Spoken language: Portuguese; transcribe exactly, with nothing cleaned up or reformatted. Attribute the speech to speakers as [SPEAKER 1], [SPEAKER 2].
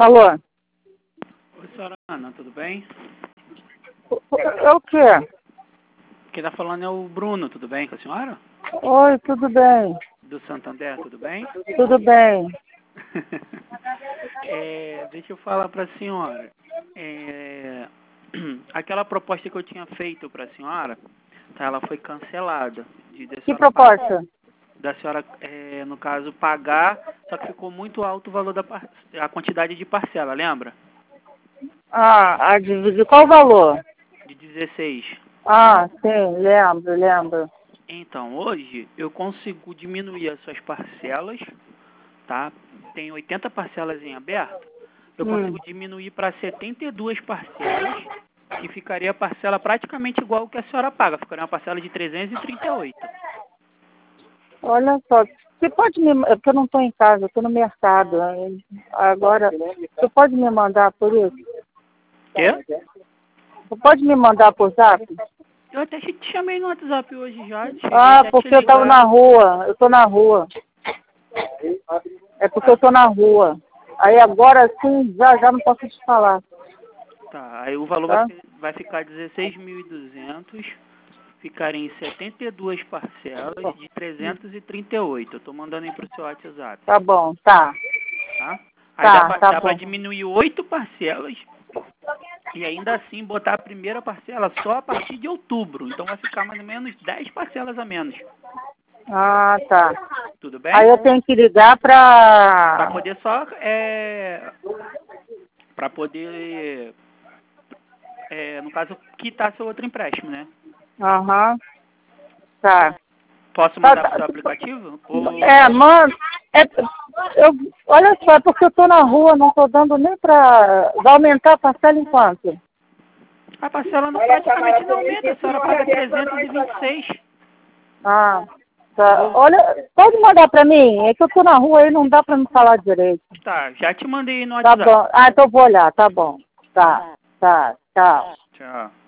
[SPEAKER 1] Alô?
[SPEAKER 2] Oi, senhora Ana, tudo bem?
[SPEAKER 1] É o quê?
[SPEAKER 2] Quem tá falando é o Bruno, tudo bem com a senhora?
[SPEAKER 1] Oi, tudo bem?
[SPEAKER 2] Do Santander, tudo bem?
[SPEAKER 1] Tudo bem.
[SPEAKER 2] É, deixa eu falar para a senhora. É, aquela proposta que eu tinha feito para a senhora, tá, ela foi cancelada. De, da
[SPEAKER 1] Que
[SPEAKER 2] senhora
[SPEAKER 1] proposta?
[SPEAKER 2] pagar, da senhora, é, no caso, pagar, só que ficou muito alto o valor da par- a quantidade de parcela, lembra?
[SPEAKER 1] Ah, a de, de qual valor?
[SPEAKER 2] De dezesseis.
[SPEAKER 1] Ah, sim, lembro, lembro.
[SPEAKER 2] Então, hoje eu consigo diminuir as suas parcelas, tá? Tem oitenta parcelas em aberto. Eu
[SPEAKER 1] Hum.
[SPEAKER 2] consigo diminuir para setenta e duas parcelas, que ficaria a parcela praticamente igual ao que a senhora paga. Ficaria uma parcela de trezentos e trinta e oito.
[SPEAKER 1] Olha só, você pode me... é porque eu não estou em casa, eu estou no mercado. Agora, você pode me mandar por isso?
[SPEAKER 2] Quê?
[SPEAKER 1] Você pode me mandar por zap?
[SPEAKER 2] Eu até te chamei no WhatsApp hoje já, cheguei
[SPEAKER 1] Ah,
[SPEAKER 2] até a te
[SPEAKER 1] porque eu estava
[SPEAKER 2] ligar.
[SPEAKER 1] na rua, eu estou na rua. É porque eu estou na rua. Aí agora sim, já já não posso te falar.
[SPEAKER 2] Tá, aí o valor
[SPEAKER 1] Tá?
[SPEAKER 2] vai, ser, vai ficar dezesseis mil e duzentos, ficaria em setenta e duas parcelas de trezentos e trinta e oito. Eu tô mandando aí pro seu WhatsApp,
[SPEAKER 1] Tá bom, tá.
[SPEAKER 2] tá? Aí dá
[SPEAKER 1] Tá,
[SPEAKER 2] pra,
[SPEAKER 1] tá
[SPEAKER 2] dá pra
[SPEAKER 1] bom.
[SPEAKER 2] diminuir oito parcelas e ainda assim botar a primeira parcela só a partir de outubro. Então vai ficar mais ou menos dez parcelas a menos.
[SPEAKER 1] Ah, tá.
[SPEAKER 2] Tudo bem?
[SPEAKER 1] Aí eu tenho que ligar
[SPEAKER 2] Pra
[SPEAKER 1] pra...
[SPEAKER 2] poder só, é... Pra poder, é, no caso, quitar seu outro empréstimo, né?
[SPEAKER 1] Aham, tá.
[SPEAKER 2] Posso
[SPEAKER 1] Tá,
[SPEAKER 2] mandar
[SPEAKER 1] tá.
[SPEAKER 2] pro seu aplicativo? Ou...
[SPEAKER 1] É, mano, é, eu, olha só, é porque eu tô na rua, não tô dando nem pra... Vai aumentar a parcela em quanto?
[SPEAKER 2] A parcela não, praticamente não aumenta, a senhora paga trezentos e vinte e seis.
[SPEAKER 1] Ah,
[SPEAKER 2] Eu
[SPEAKER 1] tá.
[SPEAKER 2] vou...
[SPEAKER 1] Olha, pode mandar pra mim? É que eu tô na rua aí, não dá pra me falar direito.
[SPEAKER 2] Tá, já te mandei no
[SPEAKER 1] Tá
[SPEAKER 2] WhatsApp.
[SPEAKER 1] bom. Ah, então eu vou olhar, tá bom. Tá, tá, tchau.
[SPEAKER 2] Tchau.